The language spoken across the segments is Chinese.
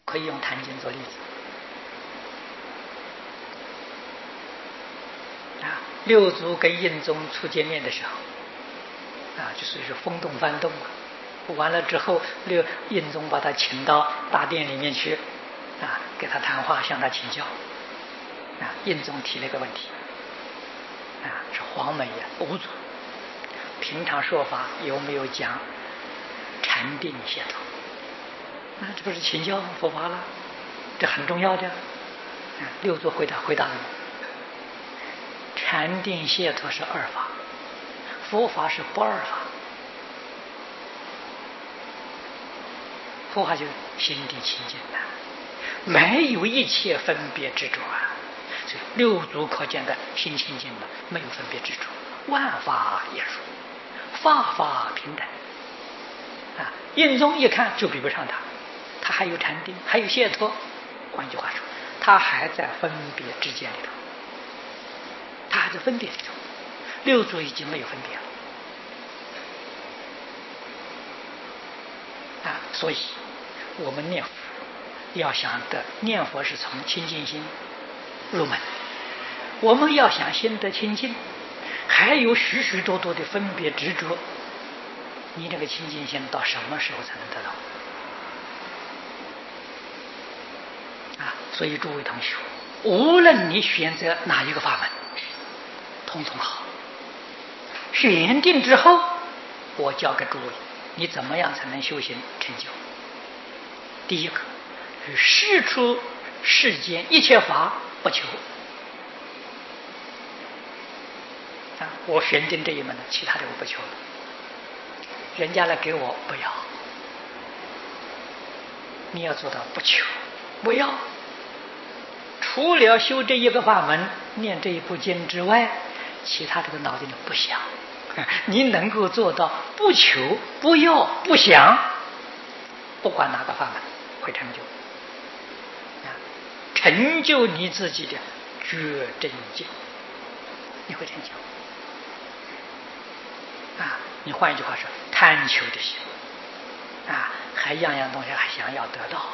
可以用坛经做例子。六祖跟印宗初见面的时候，就是风动幡动。完了之后，印宗把他请到大殿里面去，给他谈话，向他请教。印宗提了一个问题，是黄梅五祖平常说法有没有讲禅定解脱？这不是请教佛法了？这很重要的。六祖回答了，禅定解脱是二法，佛法是不二法。佛法就是心地清净的，没有一切分别执着所以六祖可见的心清净的，没有分别执着，万法也如，法法平等。印宗一看就比不上他还有禅定，还有解脱。换句话说，他还在分别之间里头，他还在分别里头。六祖已经没有分别了。所以我们念佛要想得念佛是从清净心入门，我们要想心得清净，还有许许多多的分别执着，你这个清净心到什么时候才能得到？所以诸位同学，无论你选择哪一个法门，统统好。选定之后，我教给诸位，你怎么样才能修行成就？第一个，事出世间一切法不求。我选定这一门了，其他的我不求了。人家来给我不要，你要做到不求，不要。除了修这一个法门，念这一部经之外，其他这个脑筋里不想。你能够做到不求、不要、不想，不管哪个法门会成就，成就你自己的觉真境，你会成就。你换一句话说，贪求的心，还样样东西还想要得到，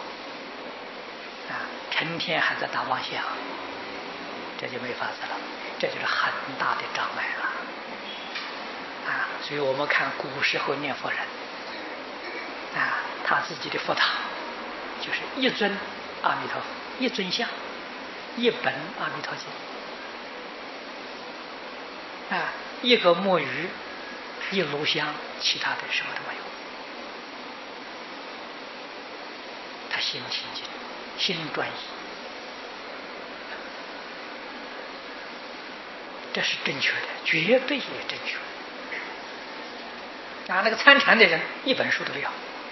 成天还在打妄想，这就没法子了，这就是很大的障碍了。所以我们看古时候念佛人，他自己的佛堂就是一尊阿弥陀佛，一尊像，一本阿弥陀经，一个木鱼，一炉香，其他的什么都没有。他心清净，心专一，这是正确的，绝对也正确。那个参禅的人一本书都不要，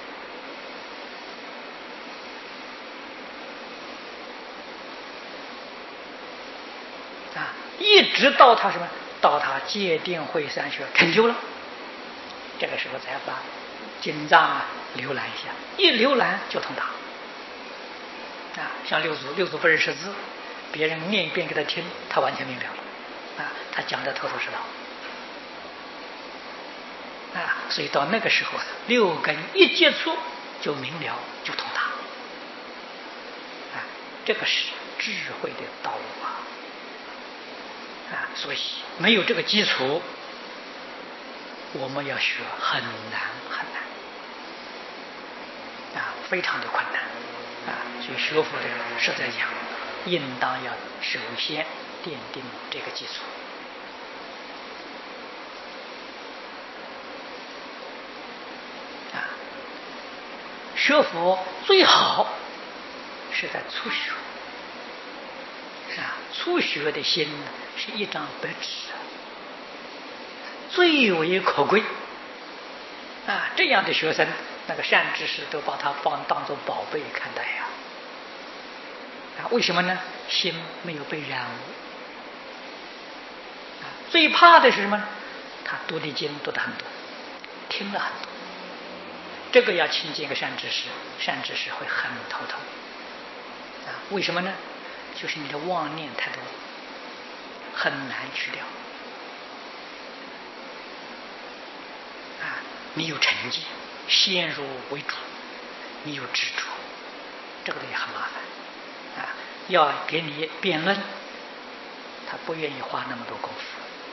一直到他什么？到他戒定慧三学成就了，这个时候才把经藏浏览一下，一浏览就通达。像六祖不认识字，别人念一遍给他听，他完全明了了，他讲的头头是道。所以到那个时候，六根一接触就明了，就通达。这个是智慧的道路所以没有这个基础，我们要学很难很难，非常的困难所以学佛的人实在讲，应当要首先奠定这个基础。学佛最好是在初学初学的心是一张白纸，最为可贵这样的学生，那个善知识都把他当作宝贝看待为什么呢？心没有被染污最怕的是什么？他读的经读得很多，听了很多，这个要亲近一个善知识，善知识会很头疼为什么呢？就是你的妄念太多，很难去掉你有成见，先入为主，你有执着这个也很麻烦啊。要给你辩论，他不愿意花那么多功夫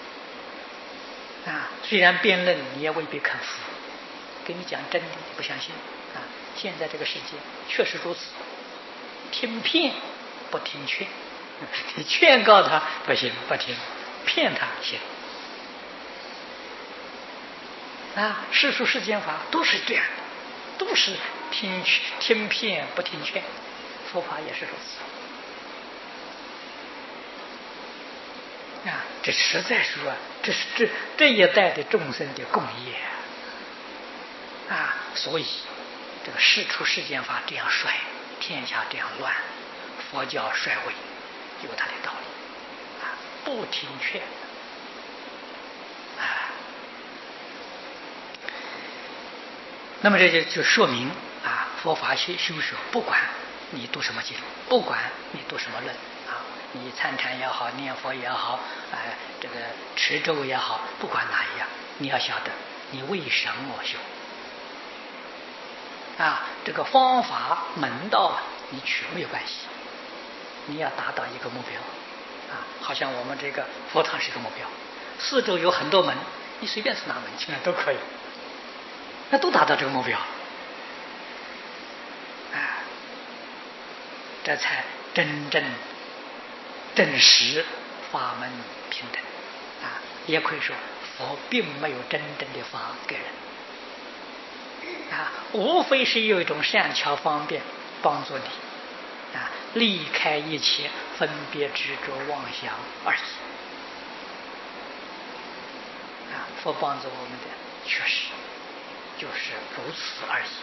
啊。虽然辩论你也未必肯服，给你讲真理你不相信啊。现在这个世界确实如此，听骗不听劝，你劝告他不行不听，骗他行啊。世俗世间法都是这样的，都是听骗不听劝，佛法也是如此啊。这实在说，这是这一代的众生的共业啊。所以这个世出世间法这样衰，天下这样乱，佛教衰微，有它的道理啊。不听劝啊，那么这就说明啊，佛法修学，不管你读什么经，不管你读什么论啊，你参禅也好，念佛也好，这个持咒也好，不管哪一样，你要晓得你为什么修啊。这个方法门道啊，你取没有关系，你要达到一个目标啊。好像我们这个佛堂是一个目标，四周有很多门，你随便是哪门进来都可以，那都达到这个目标啊，这才真正真实法门平等啊。也可以说佛并没有真正的法给人啊，无非是有一种善巧方便帮助你啊，离开一切分别执着妄想而已啊。佛帮助我们的确实就是如此而已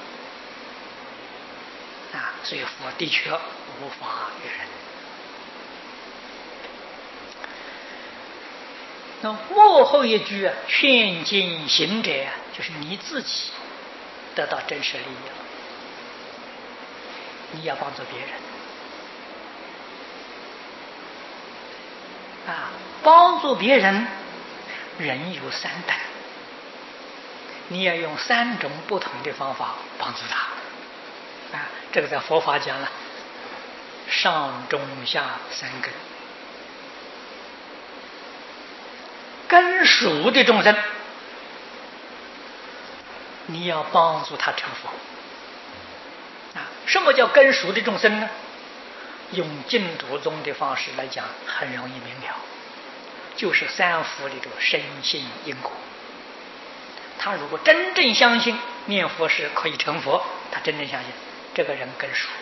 啊。所以佛的确无法于人。那幕后一句劝进行者，就是你自己得到真实利益了，你要帮助别人啊。帮助别人，人有三等，你要用三种不同的方法帮助他啊。这个在佛法讲了，上中下三根。根属的众生，你要帮助他成佛啊。什么叫根属的众生呢？用净土宗的方式来讲，很容易明了，就是三福里头深信因果。他如果真正相信念佛是可以成佛，他真正相信，这个人根属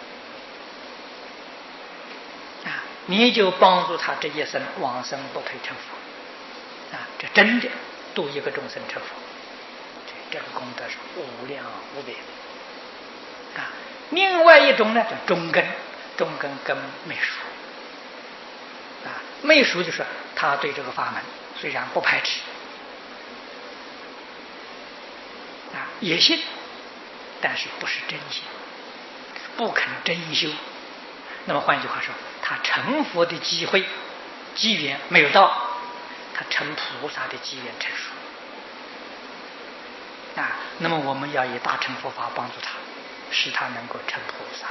啊，你就帮助他这一生往生不退成佛啊，这真的度一个众生成佛，这个功德是无量无边啊。另外一种呢，叫中根，中根跟昧属啊。昧属就是他对这个法门虽然不排斥啊，也信，但是不是真心，不肯真修。那么换句话说，他成佛的机会机缘没有到，他成菩萨的机缘成熟啊。那么我们要以大乘佛法帮助他，使他能够成菩萨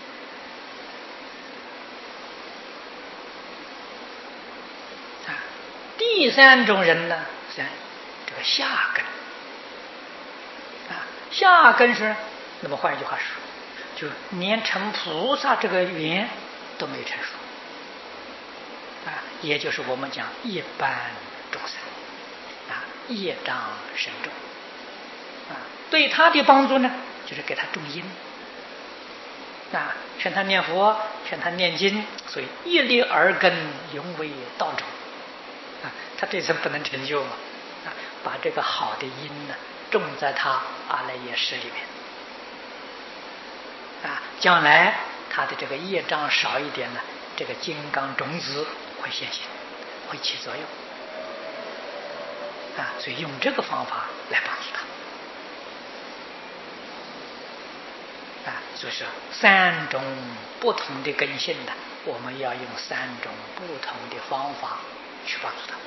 啊。第三种人呢，是这个下根啊。下根是，那么换一句话说，就连成菩萨这个缘都没成熟啊，也就是我们讲一般众生啊，业障深重啊。对他的帮助呢，就是给他种因啊，劝他念佛，劝他念经，所以一粒耳根，永为道种啊。他这次不能成就嘛啊，把这个好的因呢种在他阿赖耶识里面啊，将来他的这个业障少一点呢，这个金刚种子会现行，会起作用啊。所以用这个方法来帮助他啊。所以说三种不同的根性呢，我们要用三种不同的方法去帮助他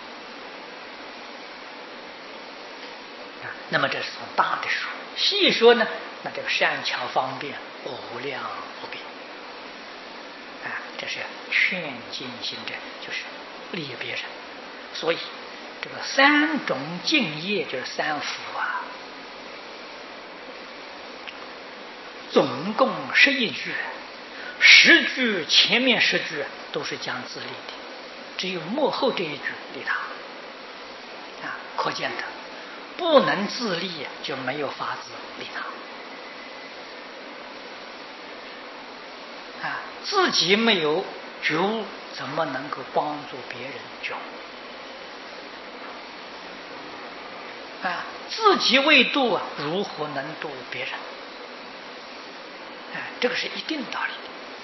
啊。那么这是从大的说，细说呢，那这个善巧方便无量无边这是劝进行者，就是利别人。所以这个三种敬业就是三福啊，总共11句，10句前面10句都是讲自利的，只有末后这一句利他啊，可见的不能自利就没有法子利他啊，自己没有觉悟，怎么能够帮助别人觉悟啊？自己未度啊，如何能度别人？这个是一定道理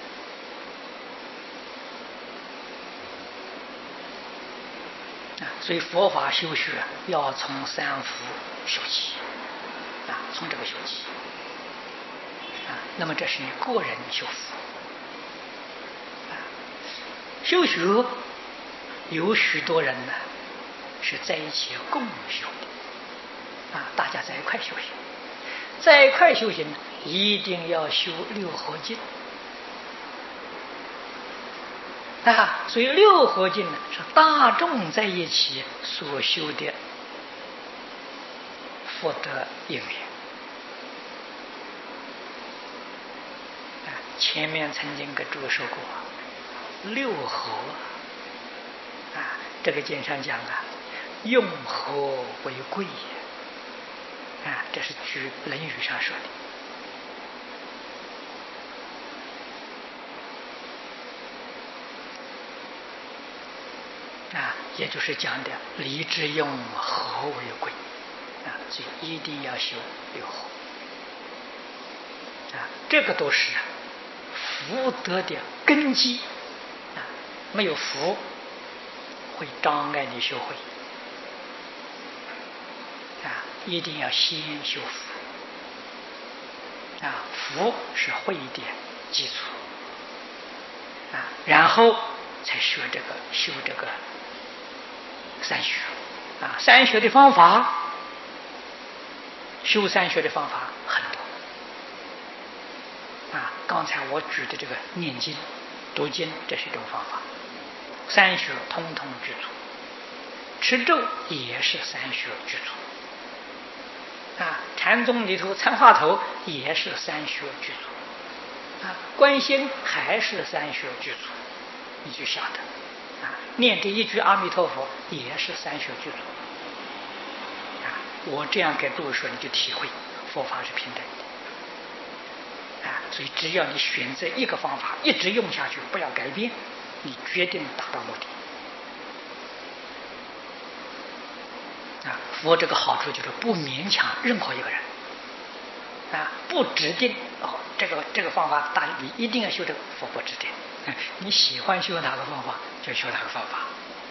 的。所以佛法修学要从三福修起啊，从这个修起啊。那么这是你个人修福啊。修学有许多人呢是在一起共修的啊，大家在一块修行，在一块修行一定要修六合敬啊。所以六合敬呢是大众在一起所修的福德因缘啊。前面曾经跟诸位说过，六合啊，这个经上讲啊，用和为贵啊，这是据《论语》上说的啊，也就是讲的礼之用，和为贵啊，所以一定要修六合啊，这个都是福德的根基啊，没有福会障碍你修慧啊，一定要先修福啊，福是慧的基础啊，然后才修这个三学啊。三学的方法，修三学的方法很多啊。刚才我举的这个念经、读经，这是一种方法，三学通通具足。持咒也是三学具足啊，禅宗里头参话头也是三学具足啊，观心还是三学具足，你就晓得啊，念这一句阿弥陀佛也是三学具足啊。我这样给诸位说，你就体会佛法是平等的啊。所以只要你选择一个方法一直用下去，不要改变，你决定达到目的啊。佛这个好处就是不勉强任何一个人啊，不指定哦，这个方法大你一定要修这个，佛不指定，你喜欢修哪个方法就修哪个方法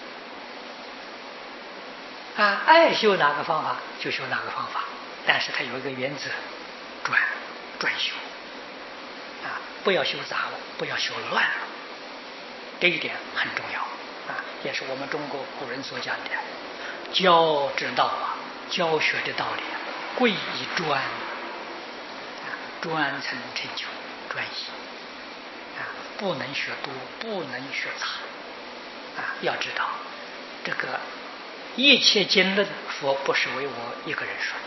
啊，爱修哪个方法就修哪个方法，但是它有一个原则，专修啊，不要修杂了，不要修乱了，这一点很重要啊，也是我们中国古人所讲的教之道啊，教学的道理啊，贵以专啊，专才能成就专一啊，不能学多，不能学杂啊。要知道这个一切经论，佛不是为我一个人说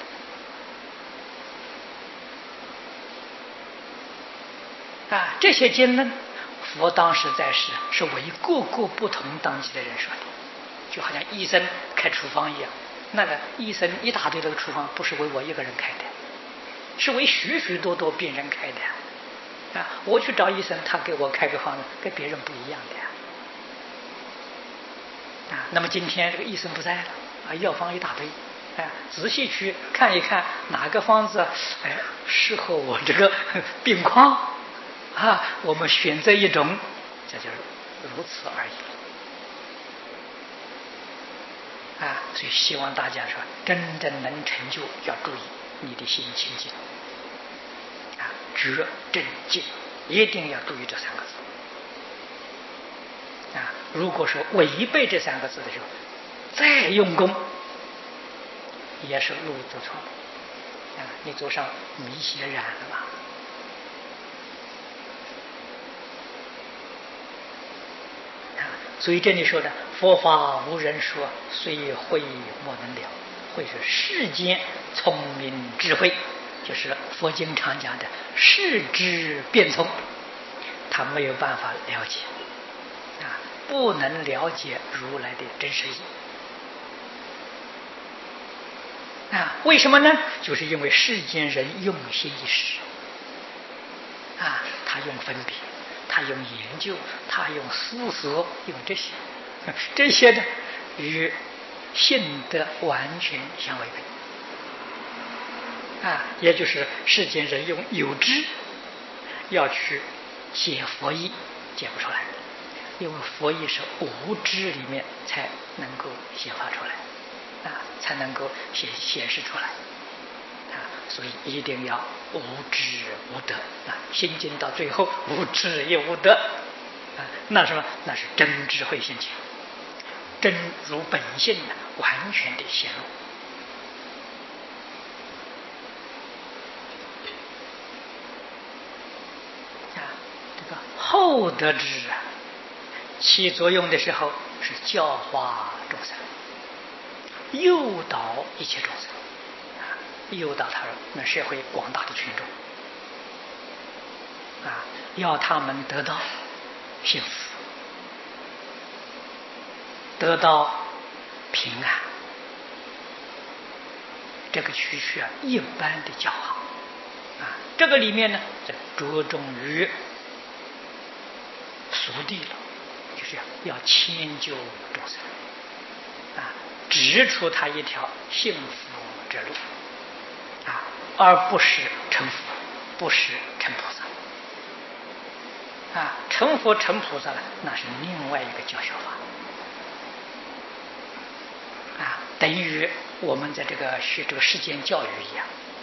的啊，这些经论佛当时在世是为各个不同等级的人说的，就好像医生开处方一样，那个医生一大堆的处方不是为我一个人开的，是为许许多多病人开的啊。我去找医生，他给我开个方子跟别人不一样的啊。那么今天这个医生不在了啊，药方一大堆啊，仔细去看一看哪个方子适合我这个病况啊，我们选择一种，这就是如此而已啊。所以希望大家说真正能成就，要注意你的心清净啊，觉正净，一定要注意这3个字啊。如果说违背这3个字的时候，再用功也是路走错啊，你走上迷邪染了嘛所以这里说的佛法无人说，虽会莫能了。会是世间聪明智慧，就是佛经常讲的世智变聪，他没有办法了解不能了解如来的真实意为什么呢？就是因为世间人用心一时他用分别，他用研究，他用思索，用这些的与性德完全相违背也就是世间人用有知要去解佛意，解不出来，因为佛意是无知里面才能够显发出来才能够显示出来所以一定要无知无德心经到最后无知也无德那什么？那是真智慧现前，真如本性完全的显露这个后得知起作用的时候是教化众生，诱导一切众生诱导他们社会广大的群众要他们得到幸福，得到平安，这个需要一般的教化这个里面呢，着重于俗谛了，就是要迁就众生指出他一条幸福之路而不是成佛，不是成菩萨成佛成菩萨那是另外一个教学法等于我们在学这个世间教育一样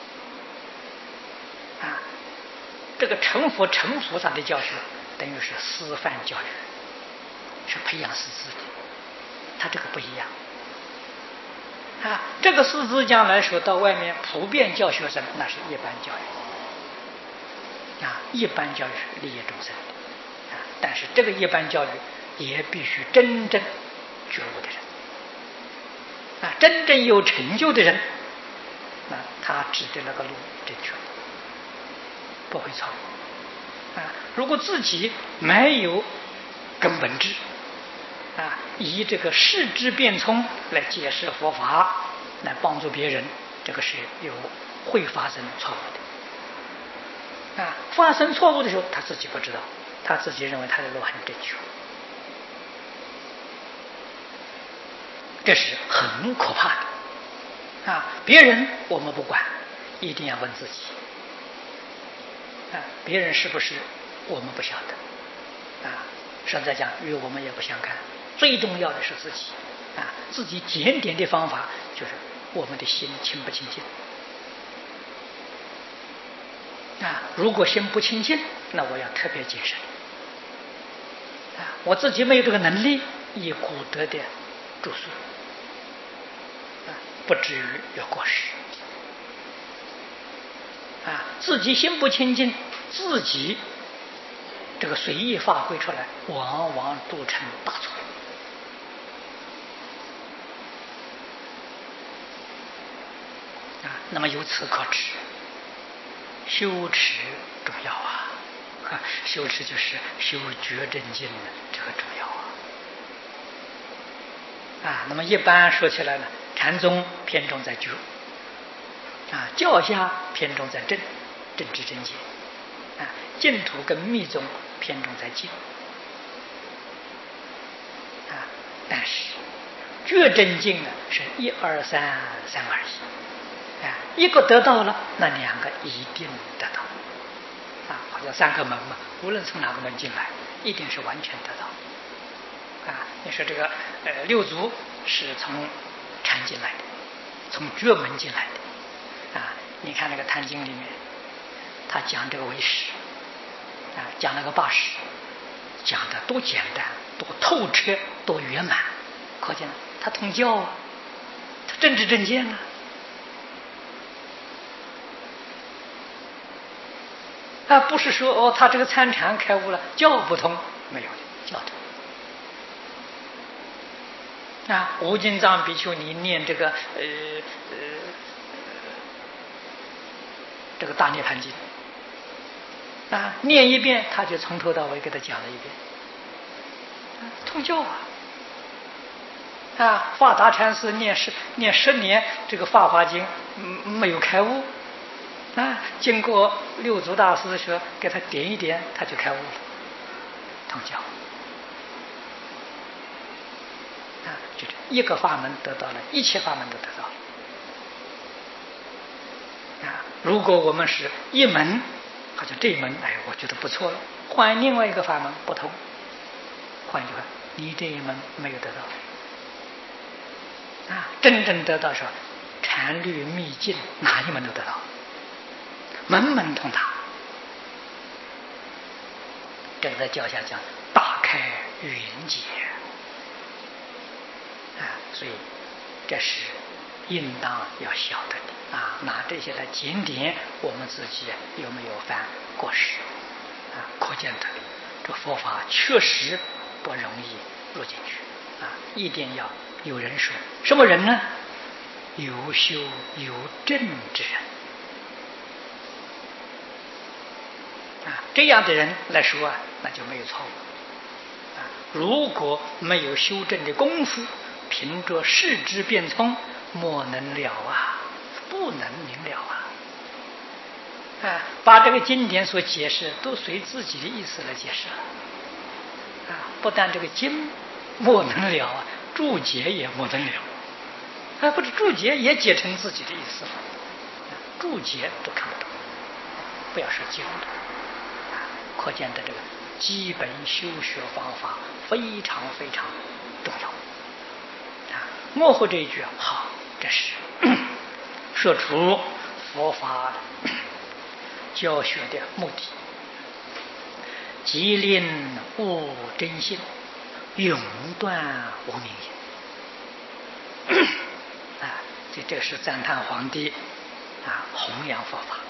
这个成佛成菩萨的教学等于是师范教育，是培养师资的，他这个不一样这个师资将来说到外面普遍教学生，那是一般教育一般教育是利益众生的但是这个一般教育也必须真正觉悟的人真正有成就的人他指的那个路正确，不会错如果自己没有根本智以这个世智变聪来解释佛法，来帮助别人，这个是会发生错误的发生错误的时候他自己不知道，他自己认为他的路很正确，这是很可怕的别人我们不管，一定要问自己别人是不是我们不晓得实在讲与我们也不相干，最重要的是自己自己检点的方法就是我们的心清不清净如果心不清净，那我要特别谨慎我自己没有这个能力，以古德的著述不至于有过失自己心不清净，自己这个随意发挥出来，往往铸成大错那么由此可知，修持重要修持就是修觉正境的，这个重要那么一般说起来呢，禅宗偏重在觉教下偏重在正知正见净土跟密宗偏重在净但是觉正境是1、2、3、3而已一个得到了，那两个一定得到好像3个门嘛，无论从哪个门进来，一定是完全得到你说这个六祖是从禅进来的，从觉门进来的你看那个《坛经》里面，他讲这个唯识讲那个八识，讲的多简单，多透彻，多圆满，可见他通教他正知正见不是说他这个参禅开悟了，教不通，没有的，教通无尽藏比丘尼念这个大涅盘经念一遍，他就从头到尾给他讲了一遍，通教法达禅师念10年这个《法华经》，没有开悟经过六祖大师说给他点一点，他就开悟了，通教就是一个法门得到了，一切法门都得到了如果我们是一门，好像这一门我觉得不错了，换另外一个法门不同，换一句话，你这一门没有得到真正得到说禅律秘境，哪一门都得到，门门通达。这个在教下讲大开云解所以这是应当要晓得的拿这些来检点我们自己有没有犯过失可见的这佛法确实不容易入进去一定要有人说，什么人呢？有修有正之人这样的人来说那就没有错误如果没有修正的功夫，凭着视之变聪，莫能了不能明了把这个经典所解释都随自己的意思来解释了不但这个经莫能了注解也莫能了或者注解也解成自己的意思了注解都看不懂，不要说经可见的这个基本修学方法非常非常重要幕后这一句好，这是说出佛法教学的目的，即令悟真心，永断无明因所以这是赞叹皇帝弘扬佛法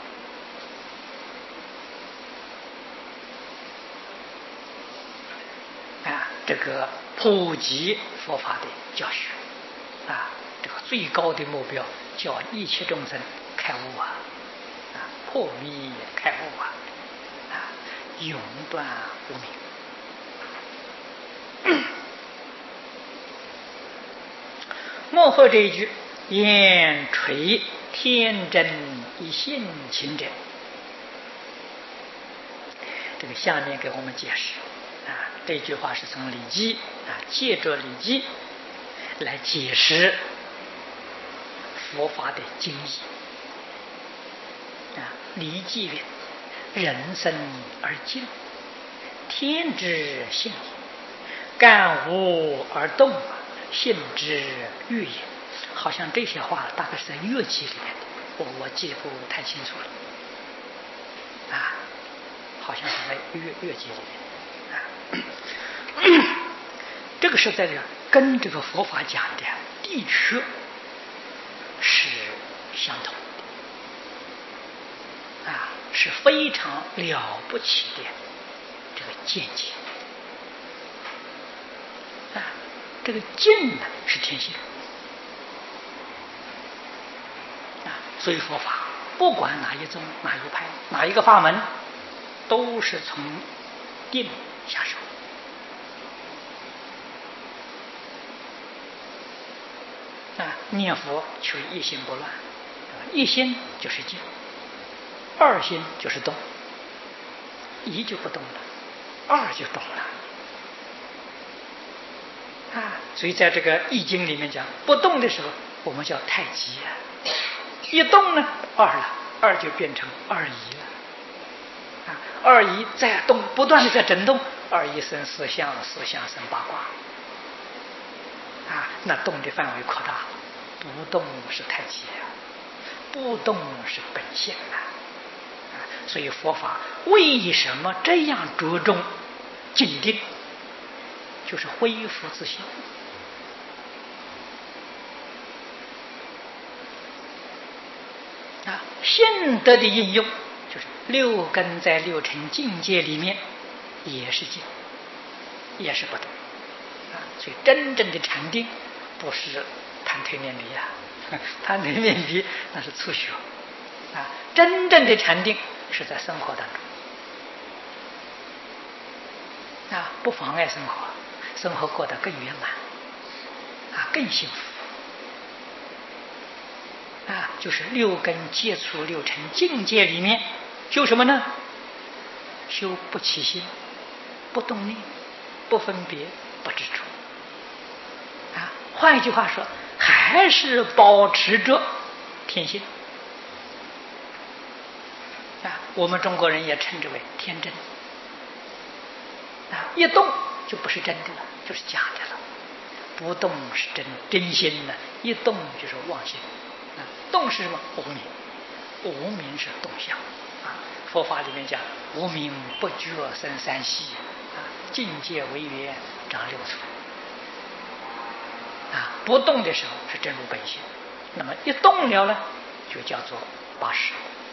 这个普及佛法的教学这个最高的目标叫一切众生开悟破迷开悟永断无明幕后这一句言垂天真一性情者，这个下面给我们解释这句话是从礼记借着礼记来解释佛法的经义礼记曰：人生而静，天之性也；感悟而动，性之欲也。好像这些话大概是在乐记里面的，我记不太清楚了好像是在乐记里面这个是在这跟这个佛法讲的的确是相同的是非常了不起的这个见解这个静呢是天性所以佛法不管哪一宗哪一派哪一个法门，都是从定下手念佛求一心不乱，一心就是静，二心就是动，一就不动了，二就动了所以在这个易经里面讲，不动的时候我们叫太极一动呢二了，二就变成二仪了二仪再动，不断的在震动，二仪生四象，四象生八卦那动的范围扩大了，不动是太极不动是本性所以佛法为什么这样着重静定，就是恢复自信性德的应用，就是六根在六尘境界里面也是静，也是不动所以真正的禅定不是谈推面壁啊，谈推面壁那是粗学啊。真正的禅定是在生活当中啊，不妨碍生活，生活过得更圆满啊，更幸福啊。就是六根接触六尘境界里面修什么呢？修不起心，不动念，不分别，不执着啊。换一句话说，还是保持着天性啊。我们中国人也称之为天真啊，一动就不是真的了，就是假的了。不动是真心的，一动就是妄心啊。动是什么？无明，无明是动相啊。佛法里面讲，无明不觉生三系啊，境界为缘长六处啊。不动的时候是真如本性，那么一动了呢，就叫做八识。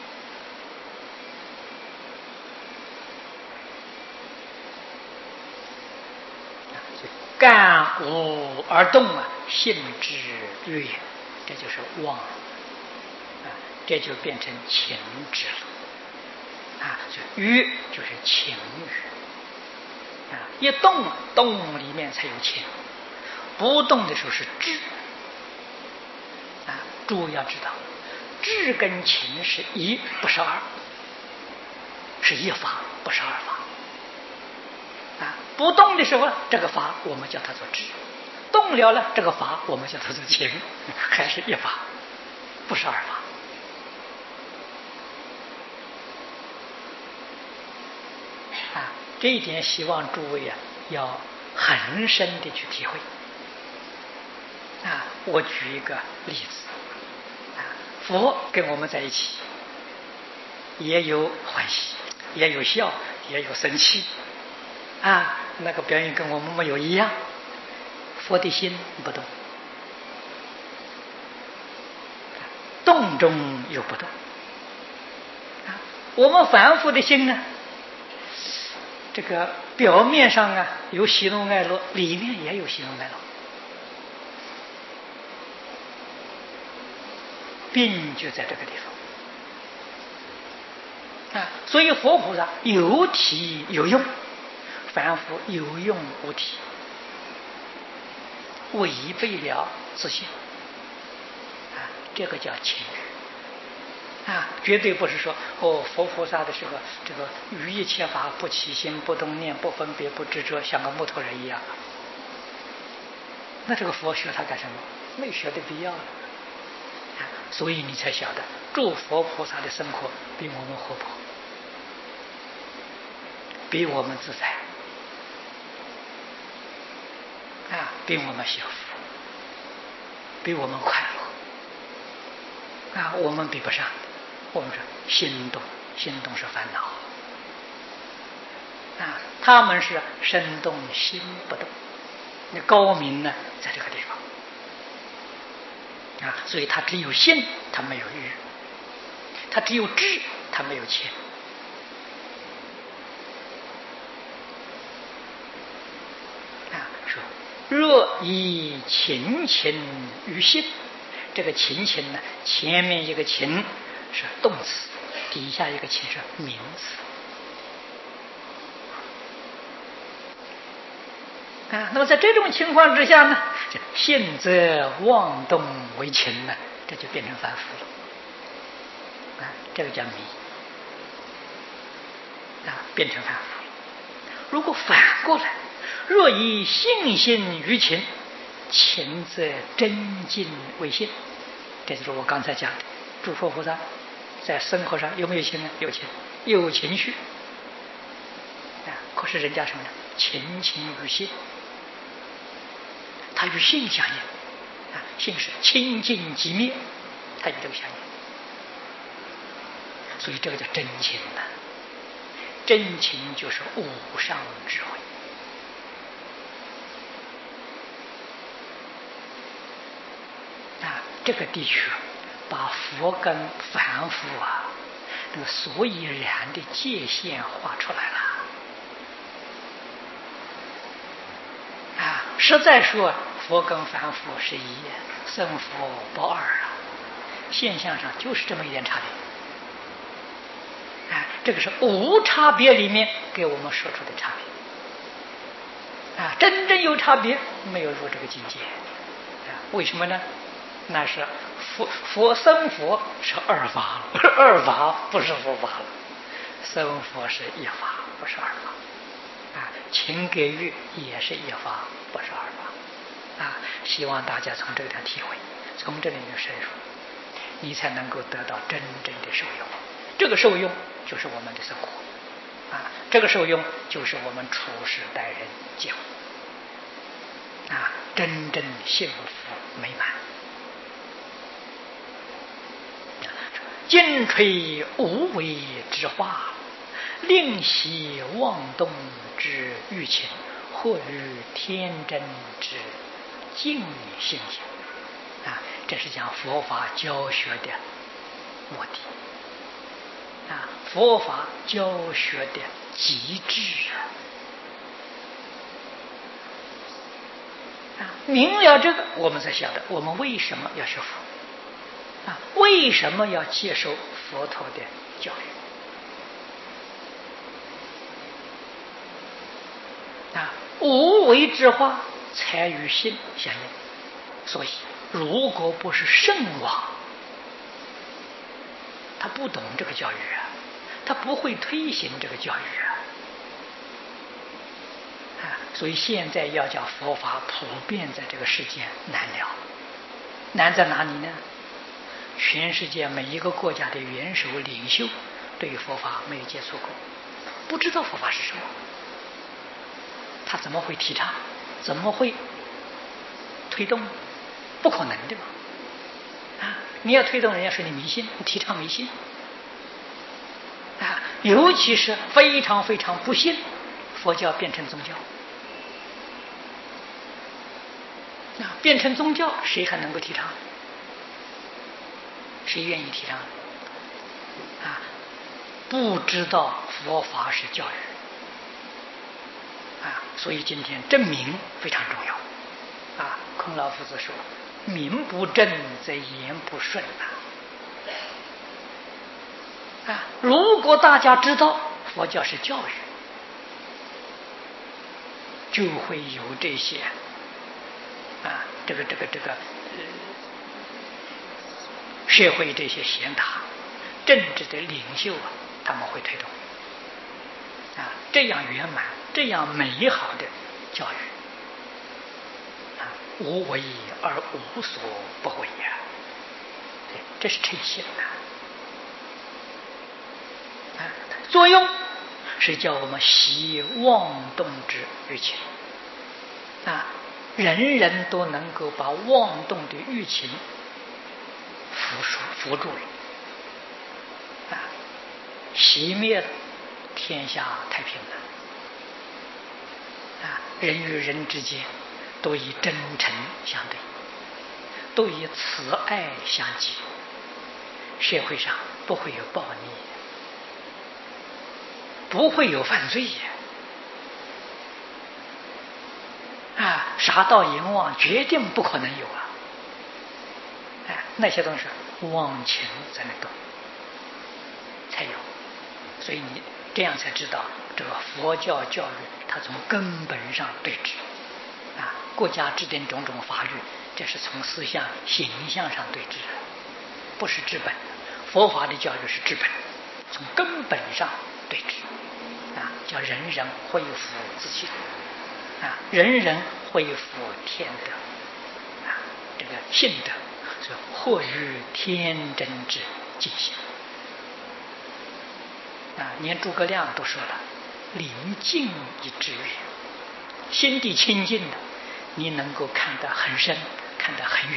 干无而动啊，性之欲，这就是妄啊，这就变成情之了啊。欲就是情欲啊，一动动里面才有情，不动的时候是智啊。诸位要知道，智跟情是一，不是二，是一法，不是二法。不动的时候，这个法我们叫它做智；动了呢，这个法我们叫它做情，还是一法，不是二法啊。这一点希望诸位啊要很深的去体会啊。我举一个例子啊，佛跟我们在一起，也有欢喜，也有笑，也有生气啊。那个表演跟我们没有一样，佛的心不动，动中有不动啊。我们凡夫的心呢，这个表面上啊有喜怒哀乐，里面也有喜怒哀乐，病就在这个地方啊。所以佛菩萨有体有用，凡夫有用无体，违背了自信啊，这个叫情欲啊。绝对不是说佛菩萨的时候，这个于一切法不起心不动念不分别不执着，像个木头人一样。那这个佛学他干什么？没学的必要了啊。所以你才晓得，诸佛菩萨的生活比我们活泼，比我们自在啊，比我们幸福，比我们快乐啊，我们比不上。我们说心动，心动是烦恼啊，他们是身动心不动。那高明呢，在这个地方啊，所以他只有心，他没有欲；他只有智，他没有情啊。说若以情于心，这个情呢，前面一个情是动词，底下一个情是名词啊。那么在这种情况之下呢，性则妄动为情呢，这就变成凡夫了啊，这个叫迷啊，变成凡夫了。如果反过来，若以性于情，情则真境为性，这就是我刚才讲的，诸佛菩萨在生活上有没有情呢？有情，有情绪啊。可是人家什么呢？情与性，它与性相应啊。性是清净即灭，它与这个相应，所以这个叫真情的。真情就是无上智慧啊。这个地区把佛跟凡夫啊那个所以然的界限画出来了啊。实在说， 佛跟凡夫是一，圣佛不二啊，现象上就是这么一点差别。这个是无差别里面给我们说出的差别。真正有差别，没有入这个境界。为什么呢？那是僧佛是二法，二法不是佛法了。僧佛是一法，不是二法。情给予也是一法，不是二法。希望大家从这条体会，从这里面深入，你才能够得到真正的受用。这个受用就是我们的生活，这个受用就是我们处事待人接物，真正幸福美满。金吹无为之化，令习妄动之欲情，或于天真之净性情。这是讲佛法教学的目的。佛法教学的极致明了这个，我们才晓得我们为什么要学佛，为什么要接受佛陀的教育。无为之化才与心相应。所以如果不是圣王，他不懂这个教育他不会推行这个教育所以现在要叫佛法普遍在这个世界难了。难在哪里呢？全世界每一个国家的元首领袖对佛法没有接触过，不知道佛法是什么，他怎么会提倡，怎么会推动？不可能的嘛！你要推动人家说你迷信，你提倡迷信尤其是非常非常不信佛教变成宗教变成宗教，谁还能够提倡？谁愿意提倡？不知道佛法是教育所以今天正名非常重要孔老夫子说，名不正则言不顺如果大家知道佛教是教育，就会有这些社会这些贤达、政治的领袖他们会推动这样圆满、这样美好的教育无为而无所不为这是称心作用是叫我们习妄动之欲情人人都能够把妄动的欲情扶住了熄灭了，天下太平了人与人之间都以真诚相对，都以慈爱相济，社会上不会有暴力，不会有犯罪杀盗淫妄决定不可能有那些东西妄情才能动才有。所以你这样才知道这个佛教教育它从根本上对治国家制定种种法律，这是从思想形象上对治不是治本。佛法的教育是治本，从根本上对治叫人人恢复自信人人恢复天德这个信德，所以或于天真之尽性连诸葛亮都说了，临近以致远，心地清净的，你能够看得很深，看得很远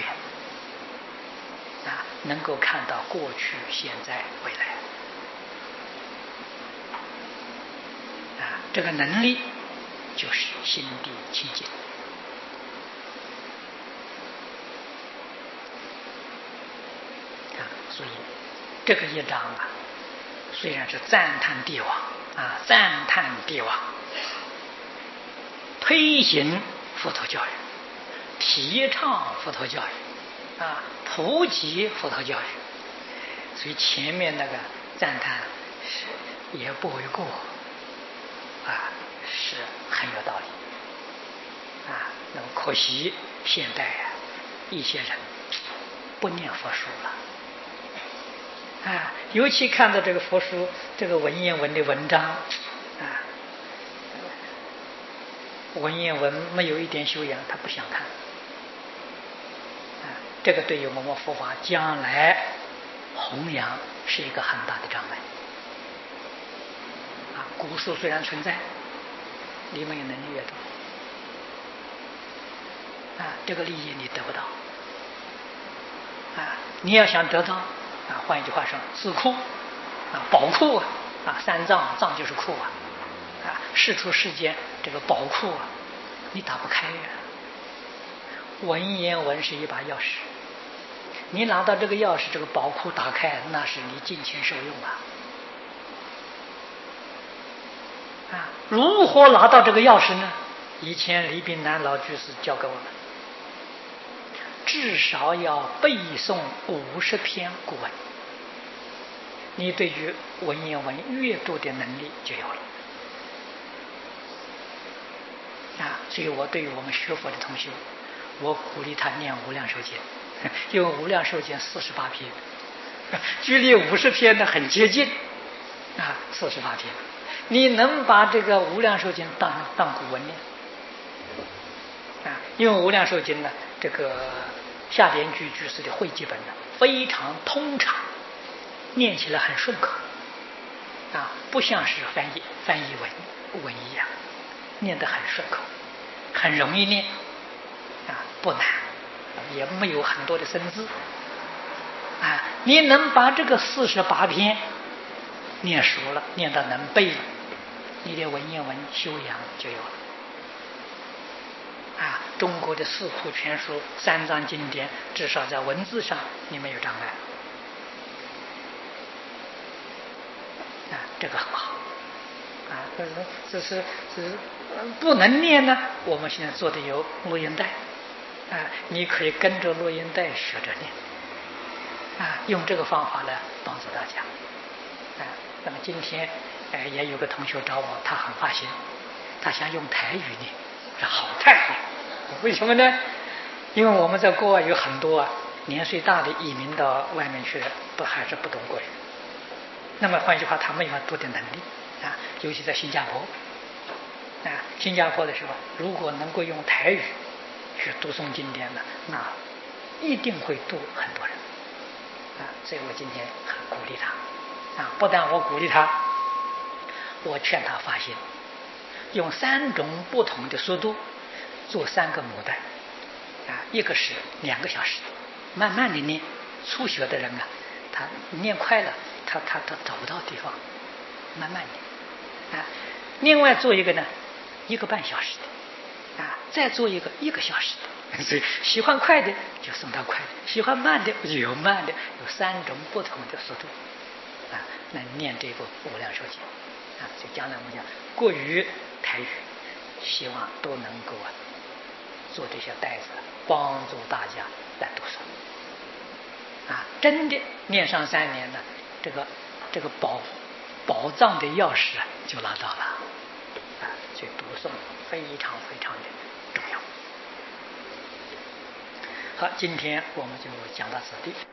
能够看到过去、现在、未来这个能力就是心地清净所以这个一章虽然是赞叹帝王赞叹帝王推行佛陀教育， 提倡佛陀教育，普及佛陀教育，所以前面那个赞叹是也不为过，是很有道理，那么可惜现代一些人不念佛书了，尤其看到这个佛书这个文言文的文章，文言文没有一点修养，他不想看，这个对于我们佛法将来弘扬是一个很大的障碍。古书虽然存在，你们也能阅读，这个利益你得不到，你要想得到，换一句话说，智库，宝库三藏，藏就是库世出世间这个宝库你打不开文言文是一把钥匙，你拿到这个钥匙，这个宝库打开，那是你尽情受用如何拿到这个钥匙呢？以前李炳南老居士教给我们，至少要背诵50篇古文，你对于文言文阅读的能力就有了所以我对于我们学佛的同学，我鼓励他念无量寿经，因为无量寿经48篇，距离50篇呢很接近48篇，你能把这个无量寿经当古文念因为无量寿经呢，这个下莲居居士的汇集本呢非常通畅，念起来很顺口不像是翻译文一样，念得很顺口，很容易念不难，也没有很多的生字你能把这个48篇念熟了，念到能背了，你的文言文修养就有了中国的四库全书、三藏经典，至少在文字上你没有障碍这个很好这是不能念呢，我们现在做的有录音带你可以跟着录音带学着念用这个方法来帮助大家那么今天也有个同学找我，他很发心，他想用台语念，好太好，为什么呢？因为我们在国外有很多年岁大的移民到外面去，还是不懂国语，那么换句话，他没有多的能力尤其在新加坡新加坡的时候，如果能够用台语去读诵经典呢，那一定会度很多人所以我今天很鼓励他不但我鼓励他，我劝他发心，用3种不同的速度做3个母带一个是2个小时，慢慢的念，初学的人他念快了，他找不到地方，慢慢念另外做一个呢1个半小时的再做一个1个小时的，所以喜欢快的就送到快的，喜欢慢的就有慢的，有3种不同的速度来念这部无量寿经所以将来我们讲国语台语，希望都能够做这些带子，帮助大家来读书真的念上3年呢，这个宝藏的钥匙就拿到了所以读诵非常非常的重要。好，今天我们就讲到此地。